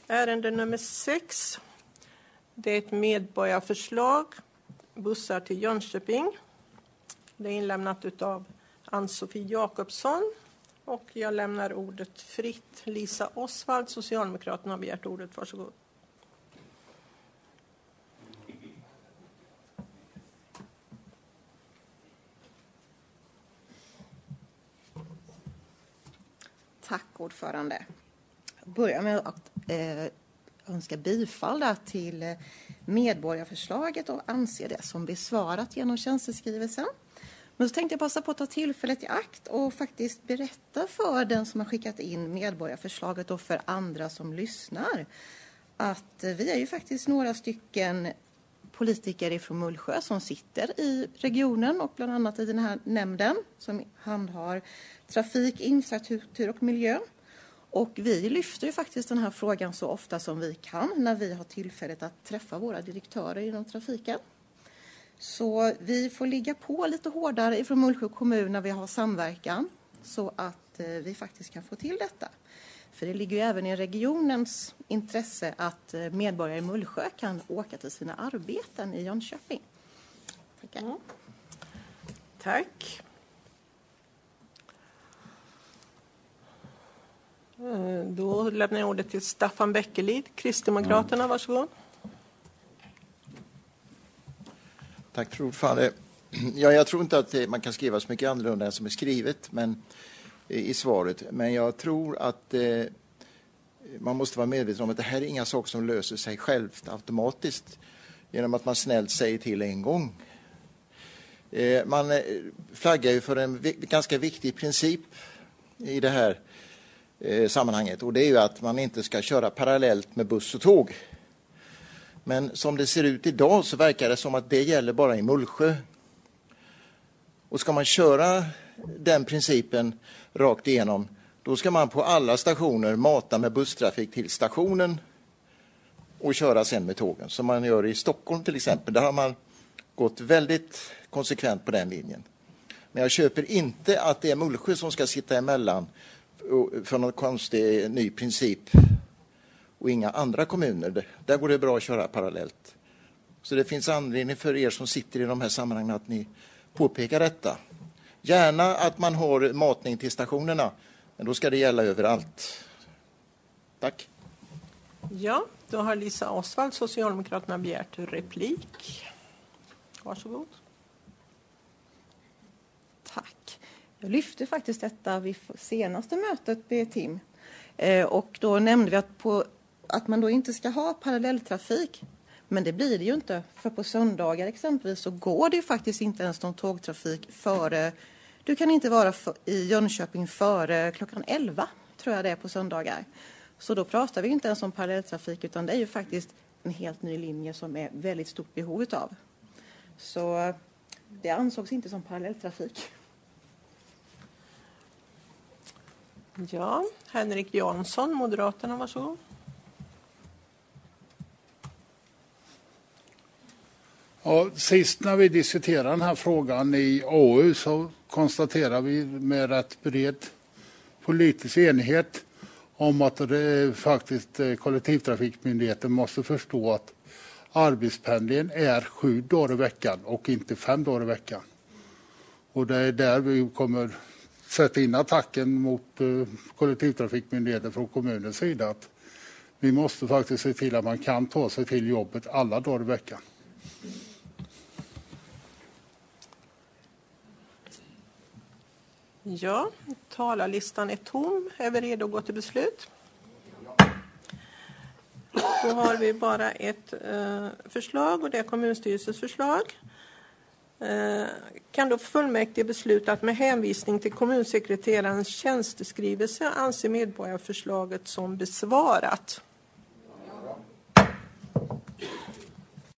Ärende nummer 6. Det är ett medborgarförslag. Bussar till Jönköping. Det är inlämnat av Ann-Sofie Jakobsson. Och jag lämnar ordet fritt. Lisa Osvald, Socialdemokraterna, har begärt ordet. Varsågod. Tack ordförande. Jag börjar med att önska bifall till medborgarförslaget och anser det som besvarat genom tjänsteskrivelsen. Men så tänkte jag passa på att ta tillfället i akt och faktiskt berätta för den som har skickat in medborgarförslaget och för andra som lyssnar att vi är ju faktiskt några stycken politiker ifrån Mullsjö som sitter i regionen och bland annat i den här nämnden som handhar trafik, infrastruktur och miljö. Och vi lyfter ju faktiskt den här frågan så ofta som vi kan när vi har tillfället att träffa våra direktörer inom trafiken. Så vi får ligga på lite hårdare ifrån Mullsjö kommun när vi har samverkan så att vi faktiskt kan få till detta. För det ligger ju även i regionens intresse att medborgare i Mullsjö kan åka till sina arbeten i Jönköping. Tackar. Mm. Tack. Då lämnar jag ordet till Staffan Bäckelid, Kristdemokraterna. Varsågod. Tack för ordförande. Ja, jag tror inte att man kan skriva så mycket annorlunda än som är skrivet i svaret. Men jag tror att man måste vara medveten om att det här är inga saker som löser sig självt automatiskt genom att man snällt säger till en gång. Man flaggar ju för en ganska viktig princip i det här sammanhanget. Och det är ju att man inte ska köra parallellt med buss och tåg. Men som det ser ut idag så verkar det som att det gäller bara i Mullsjö. Och ska man köra den principen rakt igenom, då ska man på alla stationer mata med busstrafik till stationen och köra sen med tågen. Som man gör i Stockholm till exempel. Där har man gått väldigt konsekvent på den linjen. Men jag köper inte att det är Mullsjö som ska sitta emellan för någon konstig ny princip och inga andra kommuner. Där går det bra att köra parallellt. Så det finns anledning för er som sitter i de här sammanhangen att ni påpekar detta. Gärna att man har matning till stationerna, men då ska det gälla överallt. Tack. Ja, då har Lisa Osvald, Socialdemokraterna, begärt replik. Varsågod. Tack. Jag lyfte faktiskt detta vid senaste mötet med Tim. Och då nämnde vi att man då inte ska ha parallelltrafik. Men det blir det ju inte. För på söndagar exempelvis så går det ju faktiskt inte ens någon tågtrafik före. Du kan inte vara i Jönköping före klockan 11 tror jag det är på söndagar. Så då pratar vi inte ens om parallelltrafik utan det är ju faktiskt en helt ny linje som är väldigt stort behov av. Så det ansågs inte som parallelltrafik. Ja, Henrik Jansson, Moderaterna, varsågod. Ja, sist när vi diskuterade den här frågan i AU så konstaterade vi med rätt bred politisk enighet om att faktiskt kollektivtrafikmyndigheten måste förstå att arbetspendlingen är 7 dagar i veckan och inte 5 dagar i veckan. Och det är där vi kommer sätta in attacken mot kollektivtrafikmyndigheten från kommunens sida. Att vi måste faktiskt se till att man kan ta sig till jobbet alla dagar i veckan. Ja, talarlistan är tom. Är vi redo att gå till beslut? Då har vi bara ett förslag och det är kommunstyrelsens förslag. Kan då fullmäktige besluta att med hänvisning till kommunsekreterarens tjänsteskrivelse anser medborgarförslaget som besvarat?